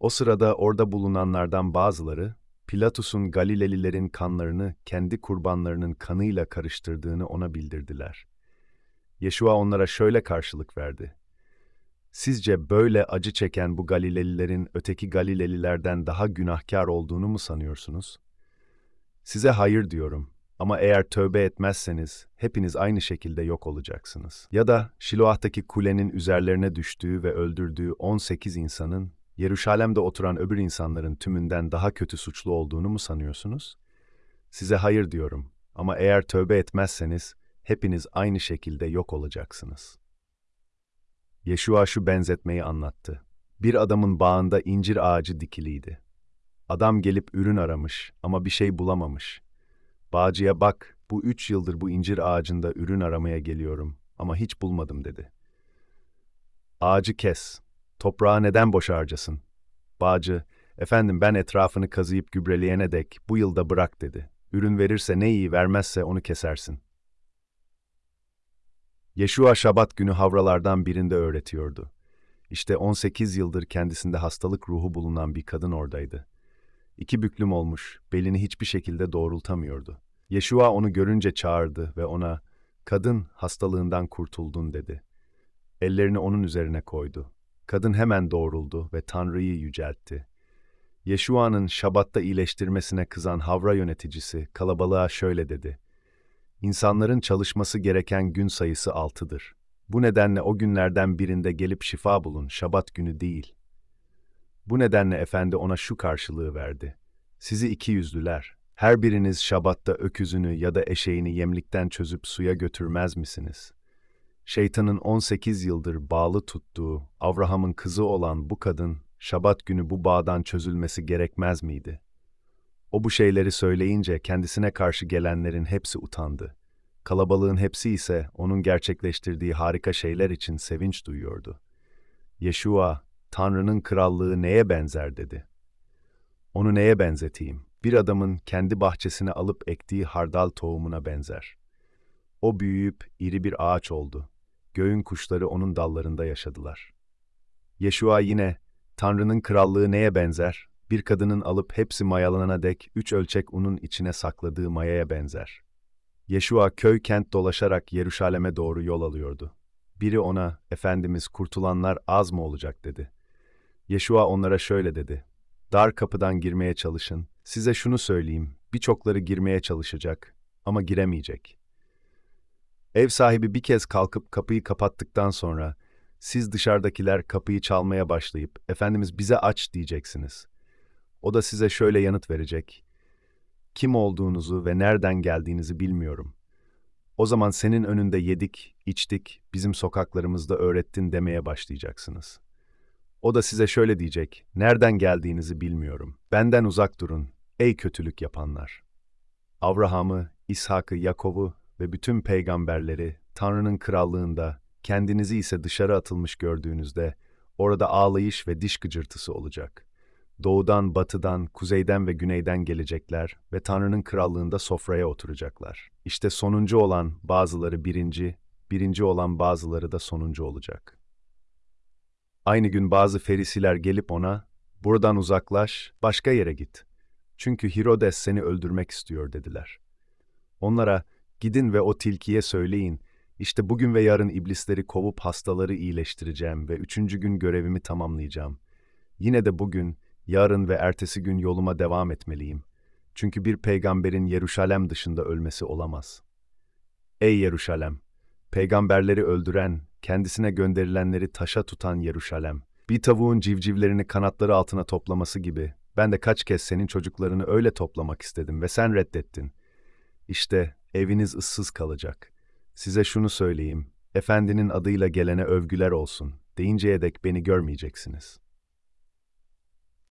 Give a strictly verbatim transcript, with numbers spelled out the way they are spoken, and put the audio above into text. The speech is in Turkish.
O sırada orada bulunanlardan bazıları, Pilatus'un Galilelilerin kanlarını kendi kurbanlarının kanıyla karıştırdığını ona bildirdiler. Yeşua onlara şöyle karşılık verdi: "Sizce böyle acı çeken bu Galilelilerin öteki Galilelilerden daha günahkar olduğunu mu sanıyorsunuz? Size hayır diyorum. Ama eğer tövbe etmezseniz hepiniz aynı şekilde yok olacaksınız." Ya da Şiloah'taki kulenin üzerlerine düştüğü ve öldürdüğü on sekiz insanın, Yeruşalim'de oturan öbür insanların tümünden daha kötü suçlu olduğunu mu sanıyorsunuz? Size hayır diyorum. Ama eğer tövbe etmezseniz hepiniz aynı şekilde yok olacaksınız. Yeşua şu benzetmeyi anlattı. Bir adamın bağında incir ağacı dikiliydi. Adam gelip ürün aramış ama bir şey bulamamış. Bağcıya "Bak, bu üç yıldır bu incir ağacında ürün aramaya geliyorum ama hiç bulmadım," dedi. "Ağacı kes. Toprağı neden boş harcasın?" Bağcı, "Efendim, ben etrafını kazıyıp gübreleyene dek bu yılda bırak," dedi. "Ürün verirse ne iyi, vermezse onu kesersin." Yeşua Şabat günü havralardan birinde öğretiyordu. İşte on sekiz yıldır kendisinde hastalık ruhu bulunan bir kadın oradaydı. İki büklüm olmuş, belini hiçbir şekilde doğrultamıyordu. Yeşua onu görünce çağırdı ve ona, "Kadın, hastalığından kurtuldun," dedi. Ellerini onun üzerine koydu. Kadın hemen doğruldu ve Tanrı'yı yüceltti. Yeşua'nın Şabat'ta iyileştirmesine kızan havra yöneticisi kalabalığa şöyle dedi: "İnsanların çalışması gereken gün sayısı altıdır. Bu nedenle o günlerden birinde gelip şifa bulun, Şabat günü değil." Bu nedenle Efendi ona şu karşılığı verdi: "Sizi ikiyüzlüler, her biriniz Şabat'ta öküzünü ya da eşeğini yemlikten çözüp suya götürmez misiniz? Şeytanın on sekiz yıldır bağlı tuttuğu, Abraham'ın kızı olan bu kadın, Şabat günü bu bağdan çözülmesi gerekmez miydi?" O bu şeyleri söyleyince kendisine karşı gelenlerin hepsi utandı. Kalabalığın hepsi ise onun gerçekleştirdiği harika şeyler için sevinç duyuyordu. Yeşua, "Tanrı'nın krallığı neye benzer?" dedi. "Onu neye benzeteyim? Bir adamın kendi bahçesine alıp ektiği hardal tohumuna benzer. O büyüyüp iri bir ağaç oldu. Göğün kuşları onun dallarında yaşadılar." Yeşua yine, "Tanrı'nın krallığı neye benzer? Bir kadının alıp hepsi mayalanana dek üç ölçek unun içine sakladığı mayaya benzer." Yeşua köy kent dolaşarak Yeruşalim'e doğru yol alıyordu. Biri ona, "Efendimiz, kurtulanlar az mı olacak?" dedi. Yeşua onlara şöyle dedi: "Dar kapıdan girmeye çalışın. Size şunu söyleyeyim, birçokları girmeye çalışacak ama giremeyecek." Ev sahibi bir kez kalkıp kapıyı kapattıktan sonra, siz dışarıdakiler kapıyı çalmaya başlayıp, "Efendimiz, bize aç," diyeceksiniz. O da size şöyle yanıt verecek: "Kim olduğunuzu ve nereden geldiğinizi bilmiyorum." O zaman senin önünde yedik, içtik, bizim sokaklarımızda öğrettin demeye başlayacaksınız. O da size şöyle diyecek: "Nereden geldiğinizi bilmiyorum. Benden uzak durun, ey kötülük yapanlar." Abraham'ı, İshak'ı, Yakov'u ve bütün peygamberleri Tanrı'nın krallığında, kendinizi ise dışarı atılmış gördüğünüzde, orada ağlayış ve diş gıcırtısı olacak. Doğudan, batıdan, kuzeyden ve güneyden gelecekler ve Tanrı'nın krallığında sofraya oturacaklar. İşte sonuncu olan bazıları birinci, birinci olan bazıları da sonuncu olacak. Aynı gün bazı ferisiler gelip ona, "Buradan uzaklaş, başka yere git. Çünkü Hirodes seni öldürmek istiyor," dediler. Onlara, "Gidin ve o tilkiye söyleyin, işte bugün ve yarın iblisleri kovup hastaları iyileştireceğim ve üçüncü gün görevimi tamamlayacağım. Yine de bugün, yarın ve ertesi gün yoluma devam etmeliyim. Çünkü bir peygamberin Yeruşalem dışında ölmesi olamaz." Ey Yeruşalem! Peygamberleri öldüren, kendisine gönderilenleri taşa tutan Yeruşalem! Bir tavuğun civcivlerini kanatları altına toplaması gibi, ben de kaç kez senin çocuklarını öyle toplamak istedim ve sen reddettin. İşte eviniz ıssız kalacak. Size şunu söyleyeyim, Efendinin adıyla gelene övgüler olsun, deyinceye dek beni görmeyeceksiniz.